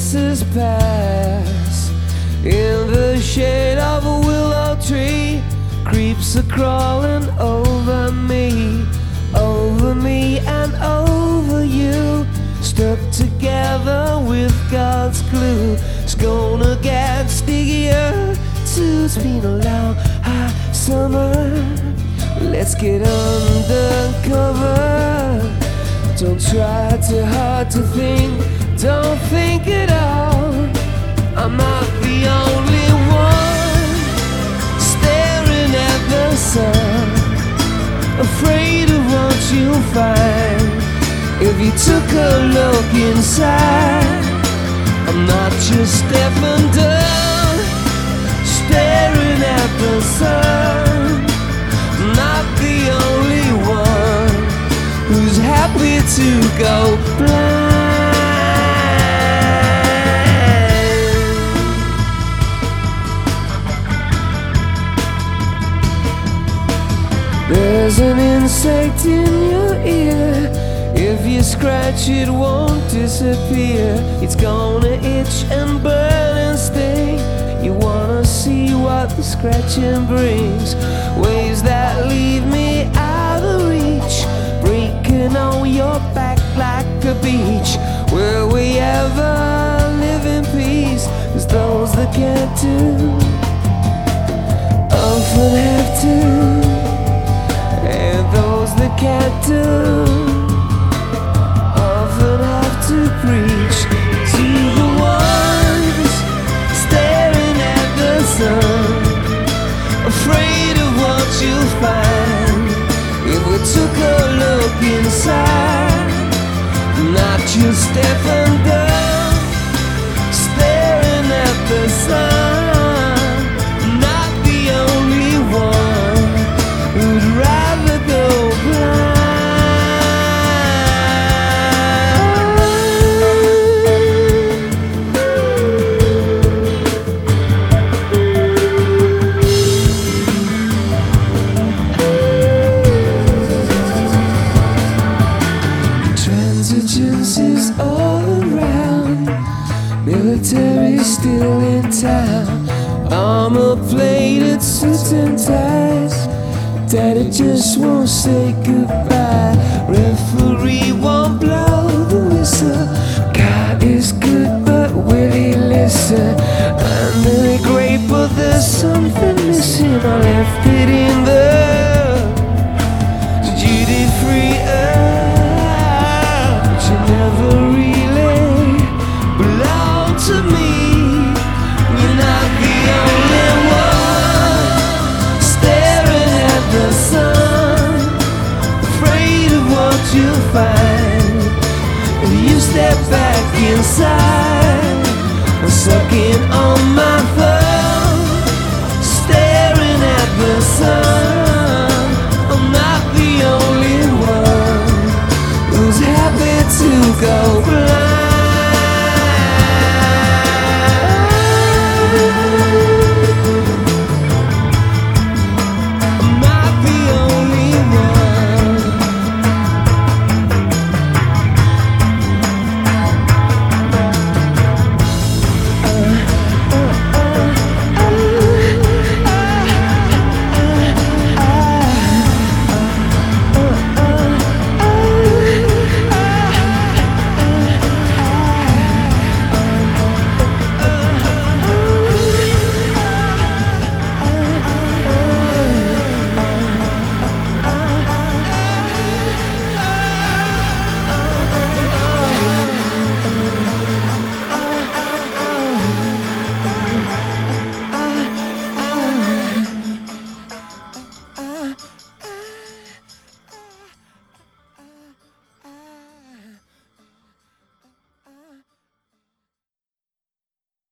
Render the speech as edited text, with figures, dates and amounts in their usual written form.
faces pass. In the shade of a willow tree, creeps are crawling over me and over you. Stuck together with God's glue. It's gonna get stickier too. It's been a long hot summer. Let's get undercover. Don't try too hard to think. Don't think at all. I'm not the only one staring at the sun, afraid of what you'll find if you took a look inside. I'm not just deaf and dumb, staring at the sun. Not the only one who's happy to go blind. There's an insect in your ear. If you scratch it won't disappear. It's gonna itch and burn and sting. You wanna see what the scratching brings. Waves that leave me out of reach, breaking on your back like a beach. Will we ever live in peace? 'Cause those that can't do often have to, and those that can't do often have to preach to the ones staring at the sun, afraid of what you'll find if we took a look inside. Not just deaf and dumb, staring at the sun. Not the only one who'd rather go blind. Transience is all around, military still in town, armor-plated suits and ties. Daddy just won't say goodbye. Referee won't blow the whistle. God is good, but will he listen? Under the grape, but there's something missing. I left it in the duty-free earth, but you never really belong to me. You're not the only one staring at the sun, afraid of what you'll find if you step back inside. I'm sucking on my thumb, staring at the sun. I'm not the only one who's happy to go blind.